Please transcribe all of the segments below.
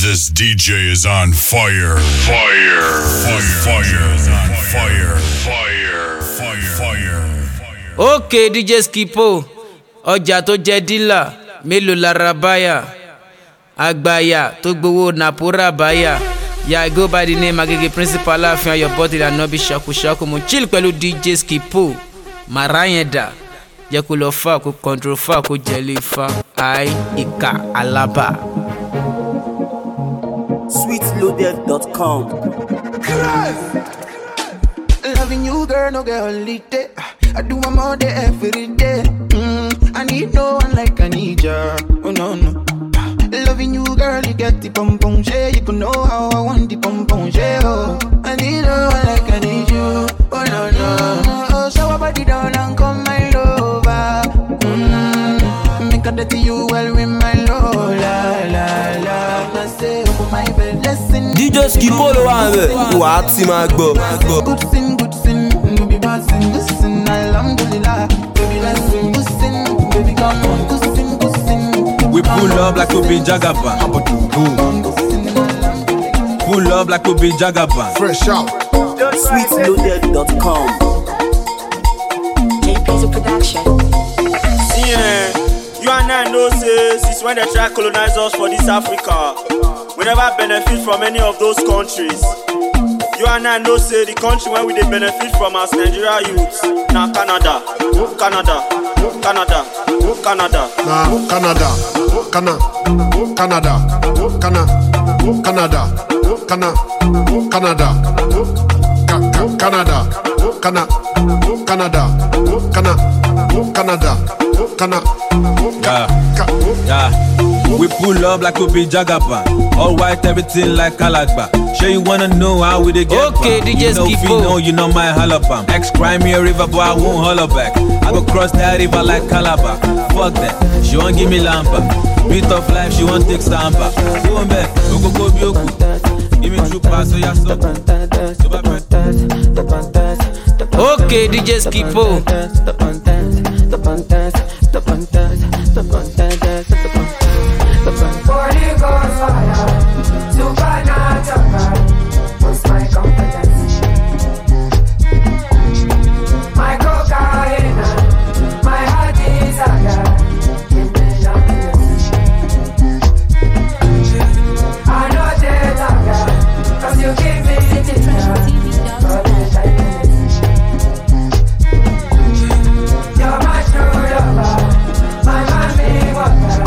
This DJ is on fire. Fire. Fire. Fire. Fire. Fire. Okay, DJ Skipo. Ọjà tó jẹ́ dílà, mélòó lára báyà. Àgbàyà tó gbowó Napora báyà. Yeah, I go by the name Agege Principal Aláàfin your body and no be shaku. Mo chill pẹ̀lú DJ Skipo. Marayenda. Jẹ́ kó lọ fà kó control fà kó jẹ́lé fà. Ai Ika Alaba. Sweetloaded.com. Loving you, girl, no get holiday. I do my more day every day. I need no one like I need ya. Oh no. Loving you, girl, you get the pom pom shade. You can know how I want the pom pom shade. Oh, I need no one like I need you. Oh no. Oh, show our body down and come my lover. Make a dirty you well with my love. La. Say oh my bed, listen. DJ Skipo lo wa nbe. Wa ti ma gbọ́. Good sin, no be bad sin. Good sin, alhamdulillah. Baby, let's sing. Good sin, baby, come on. Good sin. We pull up like we be Jagaban. Pull up like we be Jagaban. Fresh out. Sweetloaded.com. JP's a production. See, you and I know say since when they try to colonize us for this Africa, we never benefit from any of those countries. You and I know say the country where we they benefit from as Nigeria youths. Now Canada. Nah, Canada. Yeah. We pull up like we be Jagaban. All white, everything like Alagba. Sure you wanna know how we dey get Okay, back. DJ Skipo. You know my halabam. Ex-crime me a river, but I won't holler back. I go cross that river like Calabar. Fuck that, she won't give me lampa. Beat of life, she won't take samba. Go back, go bioku. Give me true pass, so ya stop. Okay, DJ Skipo. Holy Ghost fire, supernatural, what's my confidence? My cocaine, my heart desire, give me happiness. I know that I got, 'cause you give me the you're my true lover, my mommy water.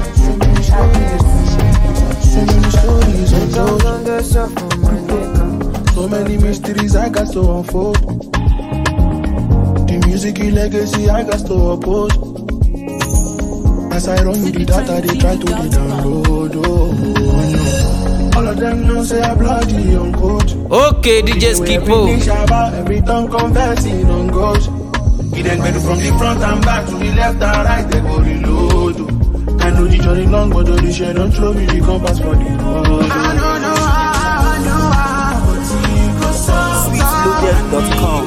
So many mysteries I got to unfold. The music legacy I got to oppose. As I run with the data, they try to download. Oh, no. All of them know say I bloody on coach. Okay, DJ Skipo. Every tongue conversing on ghost. He then better from the front and back to the left and right, they go reload. I know the journey long, but the share don't throw me the compass for the road. I know Sweetloaded.com.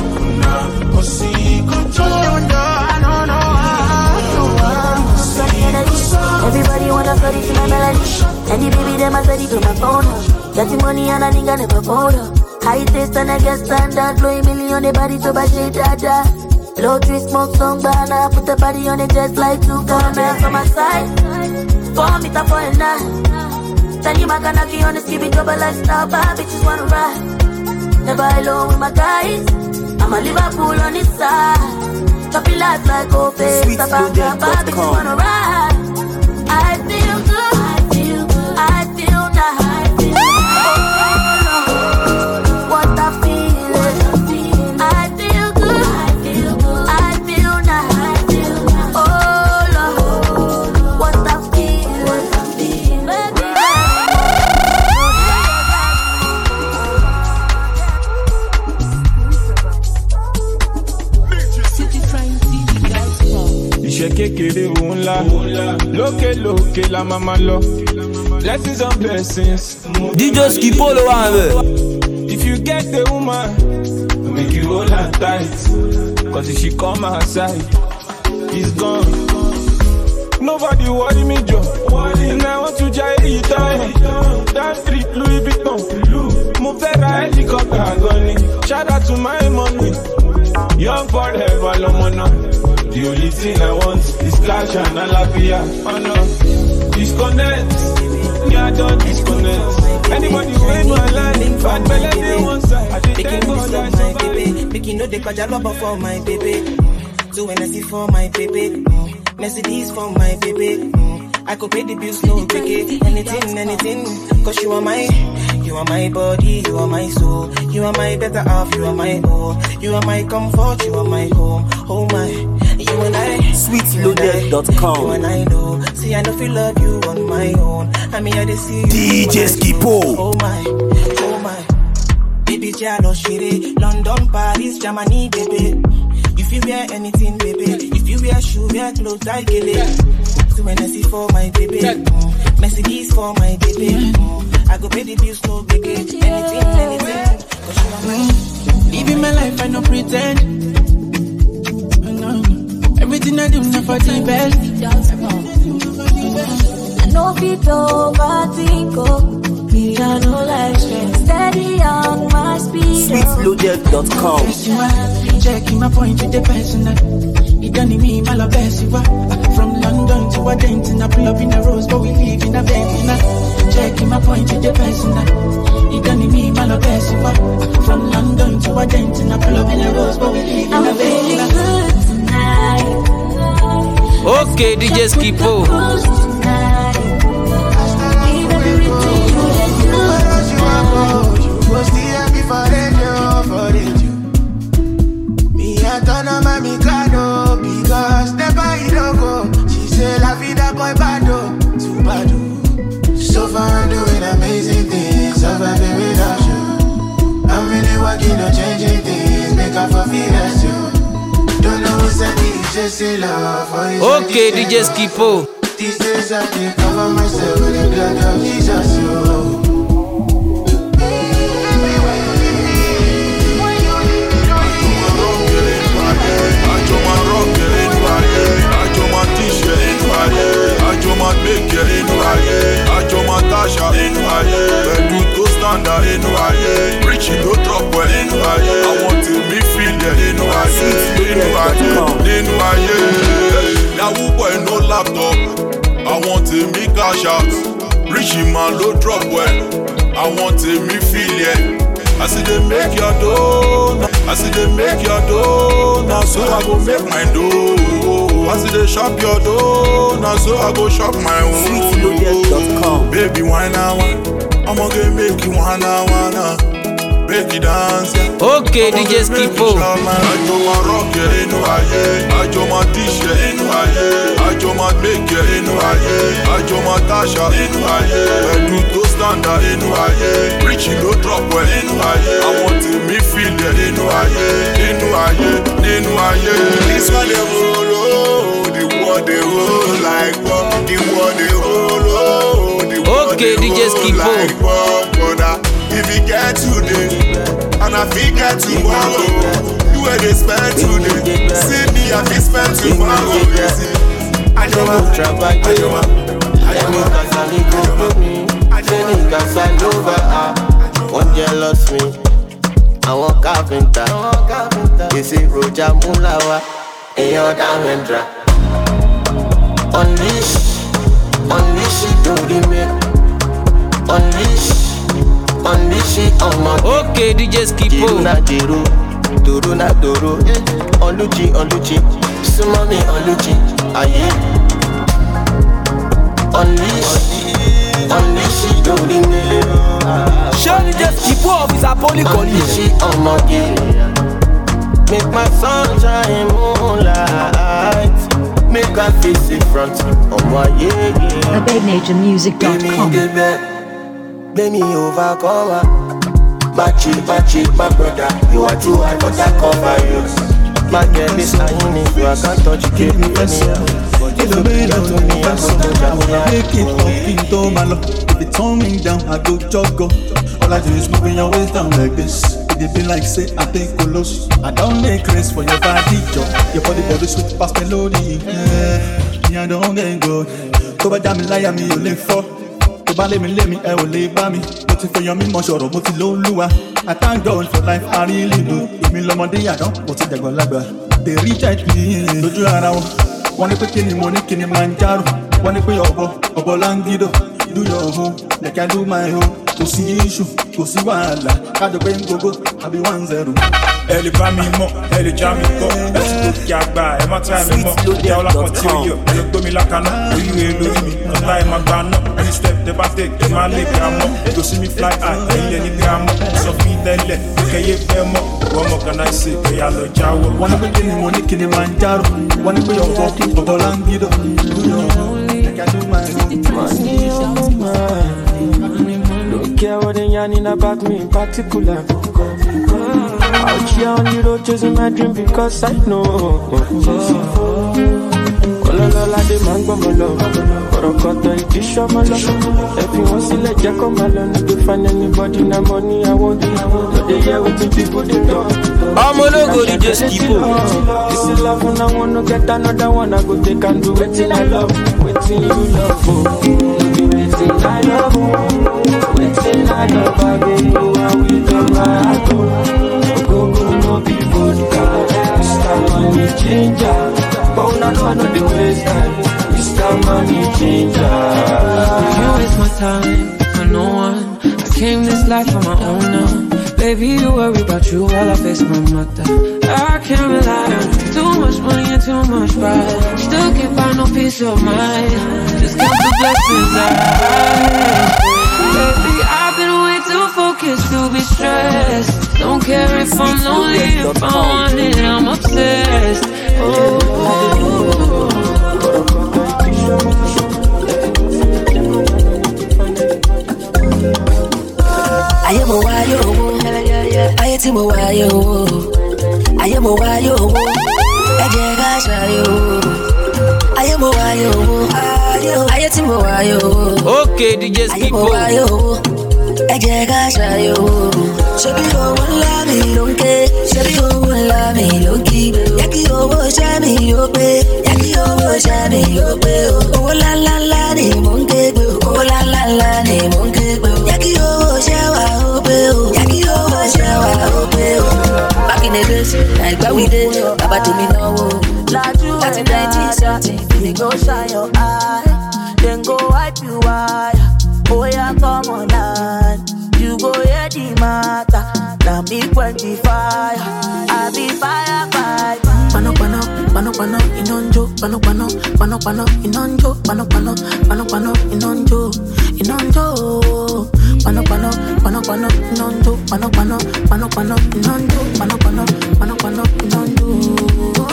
Everybody wanna study to my melody. And the baby them a study to my phone. Getting money and a nigga never phone. High taste and I get standard. Blow a million on the body to buy shit dada. Low tree smoke song banana. Put the body on the jet like 2 corners from my side. 4 meter for a night. Then you can knock you on the skibby double lifestyle. Bad bitches wanna ride. Never alone with my guys. I'm a Liverpool on this side. Choppy life like Ofe. Bad bitches wanna ride. I feel good. I feel nice. Oh Lord, what I feel. I feel good. I feel nice. Oh Lord, what I feel. Iṣẹ́ kékeré òun ńlá, lókè la mama lọ. Blessings on blessings. DJ Skipo lo wa nbe. If you get the woman, make you hold her tight. 'Cause if she come outside, it's gone. Nobody worry me, Joe. And I want to jay it down. That street, Louis Vuitton. Move that helicopter, gunny. Shout out to my mommy. Young forever, Lomona. The only thing I want is cash and alapia. Oh no, disconnect. Yeah, don't disconnect. Anybody who ain't my line, bad belly one side. I did thank God that's my baby. Making no take a job for my baby. Do NSC for my baby. Mercedes for my baby. I could pay the bills, no ticket. Anything. Cause you are my body, you are my soul. You are my better half, you are my all. You are my comfort, you are my home. Oh my, you and I. Sweetloaded.com. You and I know. See, I know if you love you on my own. I mean, I just see you. DJ Skipo. Oh my. Baby, Jalo, Shiri. London, Paris, Germany, baby. If you wear anything, baby. If you wear shoe, wear clothes, I get it. So when I see for my baby, Mercedes for my baby, I go pay the bills, no baby. Anything, cause you are mine. Living my life, I no pretend. Everything I do, not for the best. I know fit overthink, me I know like stress. Steady on my speed. Sweetloaded.com. Checking my point with the person. It done me, my love best. From London to Argentina, pull up in a rose, but we live in a Bentley. Checking my point with the person. It done me, my love best. From London to Argentina, pull up in a rose, but we live in a Bentley. I'm feeling good tonight. Okay, DJ Skipo. Me I turn on my Mikado because never he don't go. She say la vida boy bado, too bado. So far I'm doing amazing things, so far baby without you. I'm really working on changing things, make up for feelings too. Don't know what's that DJ say love for you. Okay, DJ Skipo. These days I can cover myself with the blood of Jesus, yo. Richie no drop well. I want to me feel now boy no laptop. I want to me cash out. Richie man no drop well. I want to me feel it. I see they make your dough. I see they make your dough. Now so I go make my dough. I see they shop your dough. Now so I go shop my own. Sweetloaded.com. Baby why now? I'ma get make you wanna make you dance. Okay, DJ Skipo. I do my rock in Hawaii. I do my t-shirt in Hawaii. I do my make in Hawaii. I do my Tasha in Hawaii. I do to standard in Hawaii. Richie no drop well in Hawaii. I want to me feel it in Hawaii. In Hawaii. This one they roll, oh, the world they roll like what? The world they roll, oh, the world Okay, they DJ roll Skipo. like what, brother? If you get today, and I think get tomorrow, you where they spend today. See me, I think spend tomorrow. I don't want one year lost me. I want carpenter. You see Roja Mulawa, and your Damendra. Unleash, do the make. Unleash it on my. Okay, DJ Skipo. Duru na duru. Oluchi, Sumami Oluchi. Aye. Unleash it, do the make. Surely just keep off his Apollo calling. Unleash it on my game. Make my sunshine moonlight. Make a face in front of my yeah. AbabeNatureMusic.com. Let me overcomer. Bachi, my brother. You are too high, but I cover you. My girl is lying if you I can't touch you, give me any. If you bring it to me, I'm so good. Make it up into my love. If it's turning down, I go joggo. All I do is moving your waist down like this. It be like say I take colos. I don't make race for your body, Joe. Your body sweet past melody. I don't get good. Tó bá já mi láyà mi ò lè fọ́. Tó bá lé mi ẹ ò lè bá mi. Mo ti fẹ̀yàn mímọ sọ̀rọ̀ mo ti lóluwa. I thank God for life I really do. Èmi lọmọdé àdán mo ti dàgbà lágbà. They reject me lójú ara wọn. Wọ́n ní pé kí ni mo ní kí ni máa ń járò. Wọ́n ní pé ọ̀bọ láńgídò. Do your own, like I do my own. Kò sí issue, kò sí wàhálà. Kájọ pé ń gbogbo àbí 1-0. Ẹ lè bá mi mọ̀, ẹ lè já mi kọ́. Ẹ ti kò kí àgbà, ẹ má try mi mọ̀. Ìyá ọlápọ̀ tí ó yọ, ẹ lè gbómi lákaná. Oríire lórí mi, ọ̀la ẹ̀ máa gbà náà. Any step tẹ bá take, ẹ máa lè bí a mọ̀. Ètò sí mi fly high, ẹ̀yin lẹ́ni bí a mọ̀. Sọ fún yín tẹ́lẹ̀, kẹ́yẹ fẹ́ mọ̀. Wọ́n mọ̀ kan náà ṣe, kẹ́yà lọ jáwọ́. Wọ́n ní pé kí ni mo ní kí ni máa ń járò. Wọ́n ní pé ọ̀bọ láńgídò. Do your own, like I do my own. Don't care what they yarning about me in particular. Out here on the road chasing my dream because I know. Ololola de mango molo, orokoto idisho molo. Everyone select Jacko malo, no to find anybody na money I want. But they hear what the people they talk. I'm a logo DJ Skipo. This is love and I wanna get another one. I go take and do it I love, waiting you love. Waiting I love, waiting I love. I go go and we do my go no be vodka. Mr. Money Changer. But I know the waste time. Mr. Money Changer. You waste my time for no one. I came this life on my own now. Baby, you worry about you while I face my mother. I can't rely on too much money and too much pride. Still can't find no peace of mind. Just count the blessings I have. Baby, I've been way too focused to be stressed. Don't care if I'm lonely, if I want it, I'm obsessed. Aye mo wa yo, aye ti mo wa yo, aye mo wa yo, ẹ jẹ́ ká ṣayọ̀. Aye mo wa yo, aye ti mo wa yo. Okay, DJ Skipo. Ẹ jẹ́ ká ṣayọ̀. Ṣebí owó ńlá mi ló ń ké, ṣebí owó ńlá mi ló ń kí. Yẹ kí owó ṣẹ́ mi yóò pé, yẹ kí owó ṣẹ́ mi yóò pé o. Owó ńláńlá ni mò ń ké pé o, owó ńláńlá ni mò ń ké pé o. Yẹ kí owó ṣẹ́ wà ó pé o, yẹ kí owó ṣẹ́ wà ó pé o. Back in the days, àìgbà wí dé, bàbá tèmi náwó. Láti 1970, they go shine your eye, then go wipe you wide. Oh yeah, come on now. You go hear the matter. Now me quench the fire. I be fire. Pano, inonjo. Pano, inonjo. Pano, inonjo. Inonjo. Pano, inonjo. Pano, inonjo.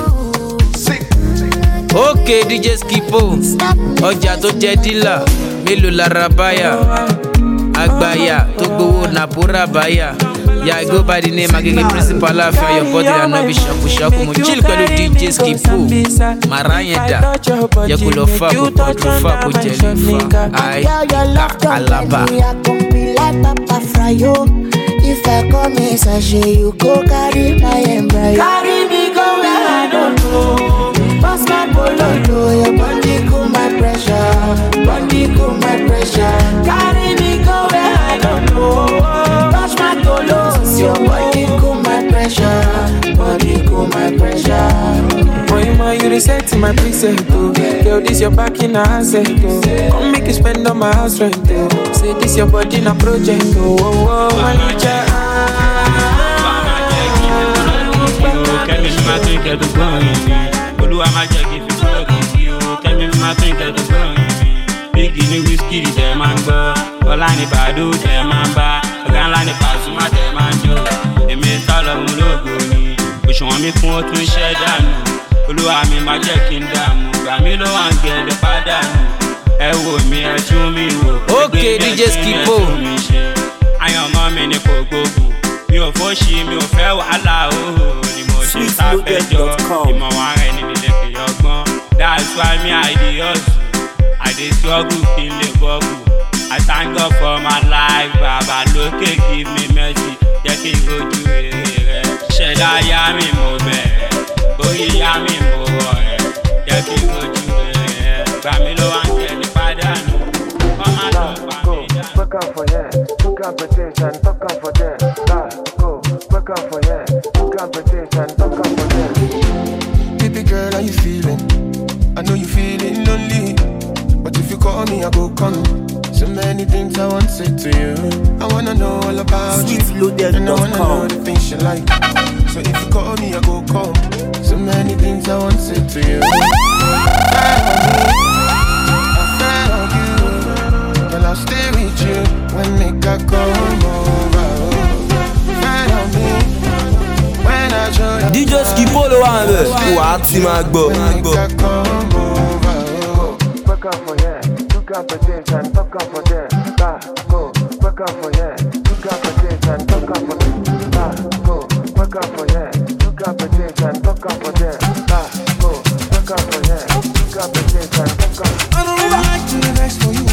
Okay, DJ Skipo. Ọjà tó jẹ́ dílà, mélòó lára báyà. Àgbàyà tó gbowó Napura báyà. Yeah, I go by the name Agege Principal Afia. Your body and no be shaku. Mo chill pẹ̀lú DJ Skipo. Marayenda. Yẹ kò lọ fa kò tọ́jú fa kò jẹ̀lú fa. Ayi, Alaba. If I come in sachet, you go carry my embryo. Carry me go where I don't know. Pass my bololo, your body cool my pressure. Carry me go where I don't know. Touch my tolos, your body cool my pressure. Boy, you reset my preset, oh. Girl, this your back in a asset, oh. Come make you spend on my house rent, oh. Say this your body in a project, oh. Olúwa má jẹ́ kí fi fúrọ́ kì í sí o. Kẹ́mi fi máa tún ìkẹ́dùn gbọ́n mi. Bígì ní wíṣkì tẹ̀ máa ń gbọ́. Ọlá ní Bàdó tẹ̀ máa ń bá. Ọ̀gá ńlá ní Pasuma tẹ̀ máa ń jó. Èmi sálọ mú lógo ni. Òṣùwọ̀n mi kún ó tún ṣẹ́ dànù. Olúwa mi má jẹ́ kí n dààmú. Gbà mí ló wà ń gẹ̀ẹ́dẹ̀ pàdánù. Ẹ wò mí ẹ tún mi wò. Okay, DJ Skipo. Àyànmọ́ mi ní kò gbógun. Mi ò fọ́ṣì, mi ò fẹ́ wàhálà o. Ni mo ṣe sáfẹ́jọ́. Ìmọ̀ wọn rẹ̀ ní ilé fi ọgbọ́n. That's why me I dey hustle. I dey struggle in the bubble. I thank God for my life. Bàbá lókè give me mercy. Jẹ́ kí n rojú rere rẹ̀. Ṣẹ̀dá yá mi mo bẹ̀rẹ̀. Orí yá mi mo wọ̀ rẹ̀. Jẹ́ kí n rojú rere rẹ̀. Bamilo and Kelly Padano. Come on, go, work out for yeah. Two competition, talk out for them. Go, work out for yeah. Two competition, talk out for them. Baby girl, how you feeling? I know you feeling lonely, but if you call me, I go come. So many things I want to say to you. I wanna know all about you, and I wanna know the things you like. So if you call me, I go come. So many things I want to say to you. I'll stay with you when make I come over. Find on me when I join. DJ Skipo lo wa nbe. Wa ti ma gbọ́. Work out for yeah, two competition, talk out for them. Go, work out for yeah, two competition, talk out for them. Go, work out for yeah, two competition, talk out for them. Go, work out for yeah, two competition, talk out. I don't really like to invest for you.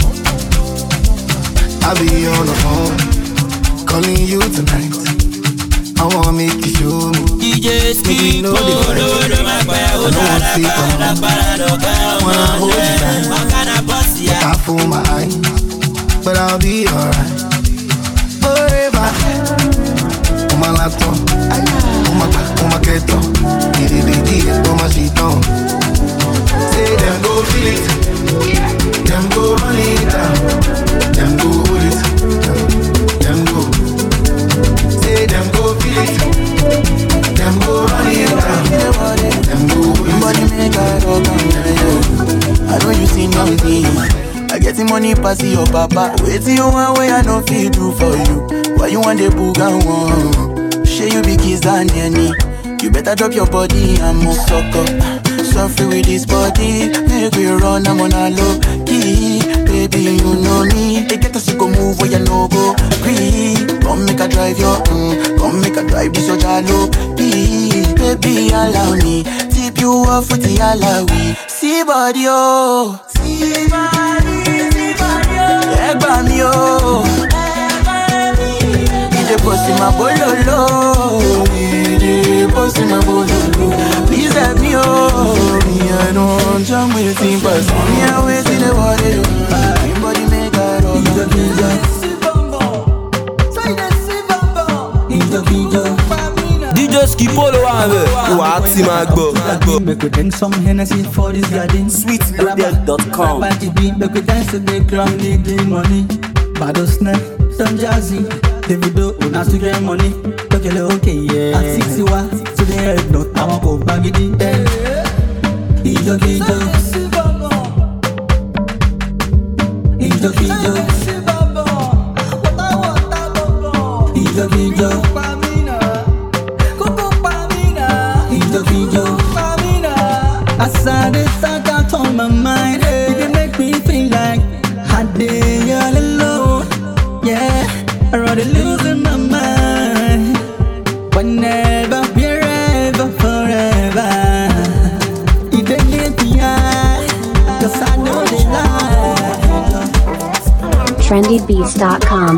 I'll be on the phone, calling you tonight. I wanna make you show me. DJ Skipo, I don't wanna sleep on you. I wanna hold you tight. I fool my eyes, but I'll be alright. Forever. On my laptop, on my keto, on my sheet on. Say them go feel it, them go run it down, them go hold it, them go. Say them go feel it, them go run it down, them go hold it. Money make I rock on. I know you see nothing. I get the money pass your papa. Wait till you want way I don't feel do for you. Why you want the boogan one? Share you be kiss than any. You better drop your body and move sucker. Suffer with this body, make we run, I'm on a low key. Baby, you know me. They get us to go move where you no go. Free, come make a drive your come make a drive this your jalo. Baby, allow me. Tip you off with the alawi. See body, oh. See body, see body, oh. Egba mi, oh. Ije posi ma bololo. Ije posi ma bololo. Please help me, oh. Me, I don't jump with the team, but me, I wait till the water. Anybody make a roll. DJ Skipo lo wa nbe. Wa ti ma gbọ́. Make we drink some Hennessy for this garden. Sweetloaded.com. Make we dance to the ground, need the money. Bado snap, some jazzy. Davido, una to get money. Talk a little okay, yeah. At 60 watts, to the head note, I want go bag it in. Ijo. I saw this thought on my mind. It make me feel like I day all alone. Yeah, I rather losing my mind. Whenever, wherever, forever. It ain't get me high, 'cause I know they lie. trendybeats.com.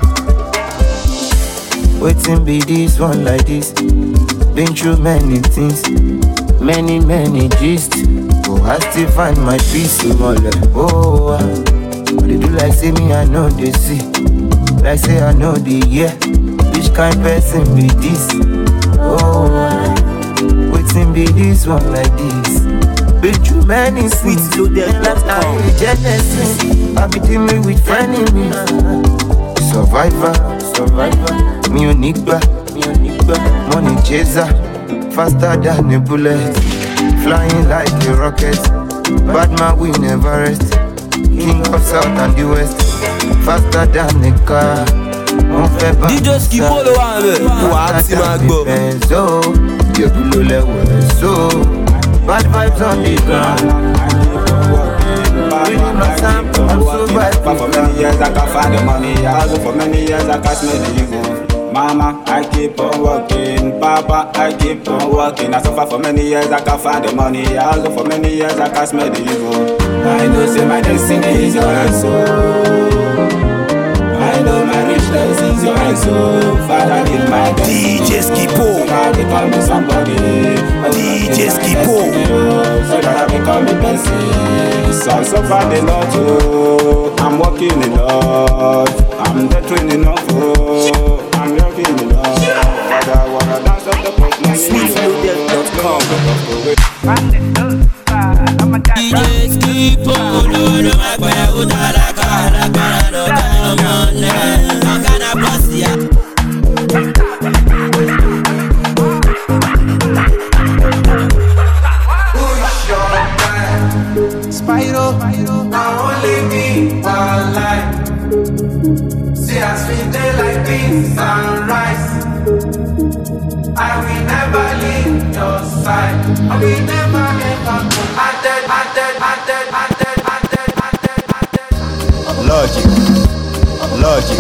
Waiting be this one like this. Been through many things, many gist. Oh, I still find my peace in all that. Oh, they do like say me, I know they see. Like say I know the yeah. Which kind person be this? Oh, waiting be this one like this. Been through many sweets, so there's left out with Genesis. I be dealing with frenemies. Survivor, me unique, money chaser, faster than a bullet, flying like a rocket. Bad man we never rest. King of South and the West, faster than a car. DJ Skipo lo wa nbe. Wa ti ma gbọ́. So, you below level, so bad vibes on the ground. I'm so bad. For many years I can find the money. Also for many years I can smell the evil. Mama, I keep on working. Papa, I keep on working. I suffer for many years I can find the money. Also for many years I can smell the evil. I know say my destiny is your answer. I know my richness is your answer. Father, in my destiny. DJ Skipo. So now become somebody. Oh DJ Skipo. So that I become a person. So far the Lord, oh, I'm walking in love. I'm dead enough, oh, I'm walking in love. But I wanna dance up the post money. Sweetloaded.com. DJ Skipo, no, my boy, who da cara, no, I'm gonna boss ya. Spyro, now only me one life. See us we day like beans and rice. I will never leave your side. I will never ever go. Logic.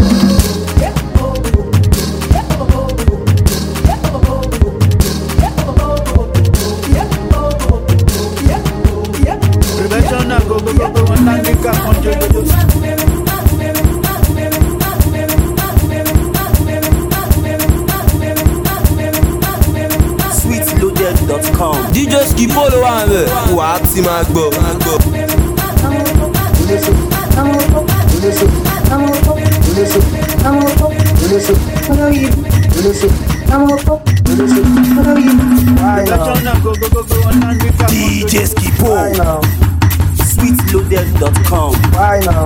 Prevention na go one nigga on your Sweetloaded.com. DJ Skipo ló wà ńbẹ̀. Wà á ti máa gbọ́. DJ Skipo. Sweetloaded.com. Why now?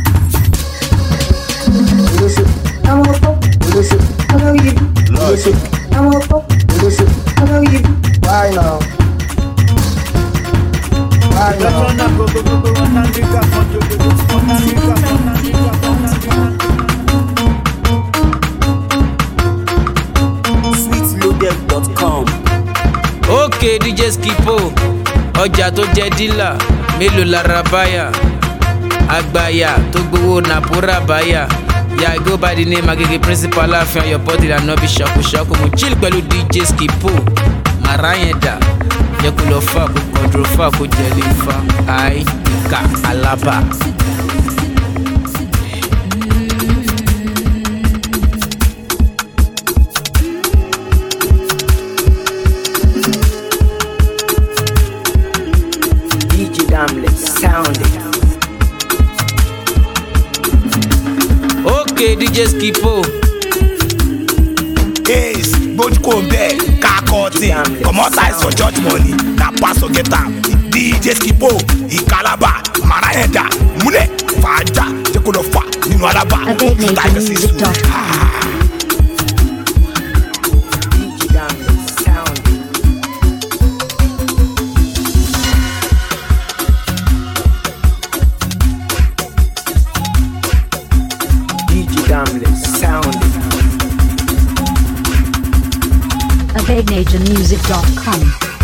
Logic. Why now? Sweetloaded.com. Okay, DJ Skipo, ọjà tó jẹ́ dílà, mélòó lára báyà, àgbàyà tó gbowó nàpúrà báyà. Yeah, I go by the name Agege Principal Afia, your body that no be shaku. Mo chill pẹ̀lú DJ Skipo, Marayenda, yẹ kó lọ fà kó kọ̀dúró fà kó jẹ̀lé fà, àì ìka alábà. DJ Damlet sounding. Okay, DJ Skipo. Ace, Bojko Mbe, Kakoti, comot eyes for church money, na pastor get am. DJ Skipo, Ikalaba, Marayenda, Mule, Faja, Tekolofa, Ninu Alaba, Tiger Sisu. DJ Damlet sounding. DJ Damlet sounding. AbegNationMusic.com.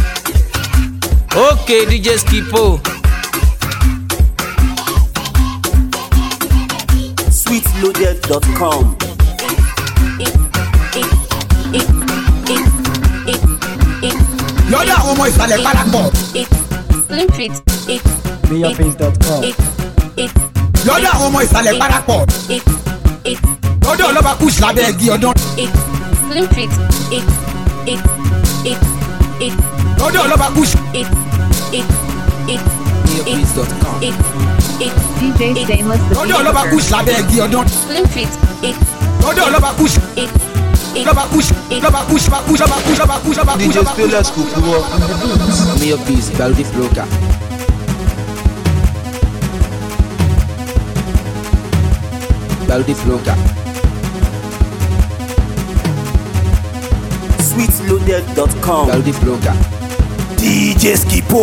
Okay, DJ Skipo. Sweetloaded.com. Lọ́dọ̀ àwọn ọmọ ìsàlẹ̀ parapọ̀. MayorPace.com. Lọ́dọ̀ àwọn ọmọ ìsàlẹ̀ parapọ̀. Lọ́dọ̀ ọlọ́ba kùsì lábẹ́ ẹ̀gí ọdún. Lọ́dọ̀ ọlọ́ba kùsì. MayorPace.com. DJ Stainless the Lọ́dọ̀ ọlọ́ba Beat kùsì lábẹ́ ẹ̀gí ọdún. Lọ́dọ̀ ọlọ́ba kùsì. Lọ́ba kùsì. DJ Stainless Kukuwo. MayorPace, Baldi Broker. Sweetloaded.com. Baldi Broker. DJ Skipo.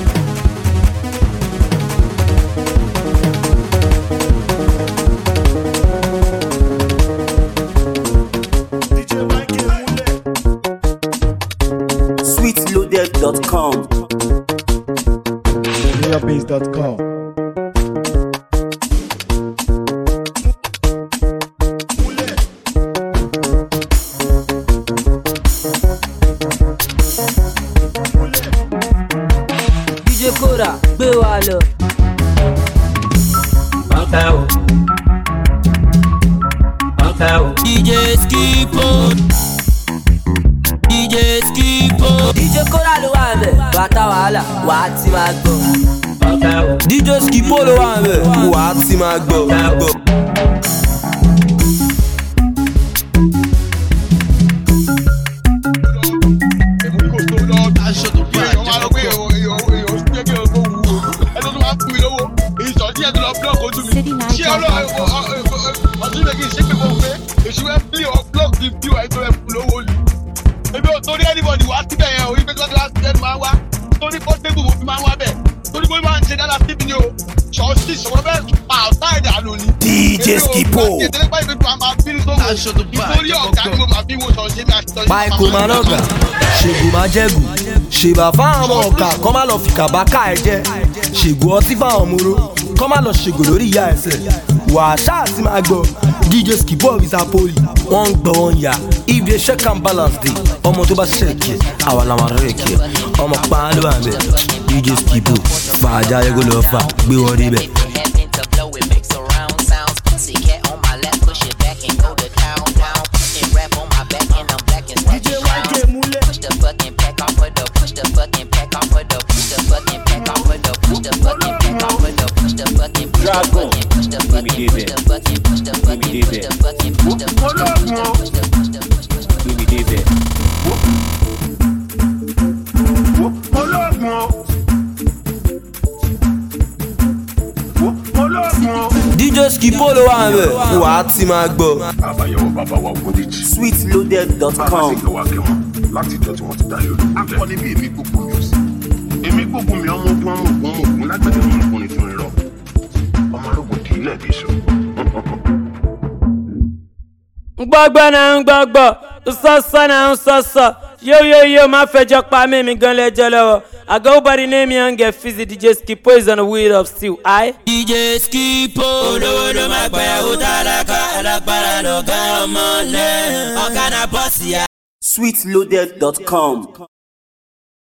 Sweetloaded.com. MayorPace.com. DJ Kora gbé wa lọ. DJ Skipo. DJ Skipo. DJ Kora ló Lárabáyà wà á ti máa gbọ́. DJ Skipo ló wà ń bẹ̀ wà á ti máa gbọ́. Torí anybody wá síbẹ̀ yẹn o, ibi tí wọ́n ti máa ń wá, torí portable mo fi máa ń wá bẹ̀, torí bó máa ń ṣe dáadáa síbi ni o, ṣọ́ọ̀ṣì ṣọ̀rọ̀ bẹ́ẹ̀ pa outside àlò ni. DJ Skipo. Michael Manoga, ṣègùn máa jẹ́gùn, ṣèbà fáwọn ọmọ ọ̀gá kọ́ má lọ fìkà bá ká ẹ jẹ́, ṣègùn ọtí fáwọn ọmọ oró kọ́ má lọ ṣègùn lórí ìyá ẹsẹ̀, wàá ṣáà ti máa gbọ́. DJ Skipo is a poli. Wọ́n ń gbọ́ wọn yá. If they check and balance day, ọmọ tó bá ṣẹ̀kì, àwa làwọn ará kì í. Ọmọ pa ló wà ń bẹ̀. DJ Skipo, fàájà yẹ́gò lọ fà, gbé wọn rí bẹ̀. Dragon, we be there. DJ Skipo ló wà ń bẹ̀ wà á ti máa gbọ́. Sweetloaded.com. láti ìjọ tí wọ́n ti dá yóò lóko jẹ́. akọni bí èmi gbogbo mi ò sí. èmi gbogbo mi ọmọ ogun lágbàdo ọmọkùnrin tún rírọ. ọmọ arógun kì í lẹ́ẹ̀bí sọ. ngbọ́gbọ́ náà ń gbọ́gbọ́ sọ́sọ́ náà ń sọ́sọ́ yóò má fẹjọ́ pa mí gan lẹ́jọ́ lọ́wọ́. I go by the name Young Get Fizzy. DJ Skipo is on the wheel of steel. DJ Skipo olówó ló máa gbàyàwó tálákà alágbára lọ́gá ọmọ lẹ́ ọ̀gá náà bọ́ọ̀sì yá. Sweetloaded.com.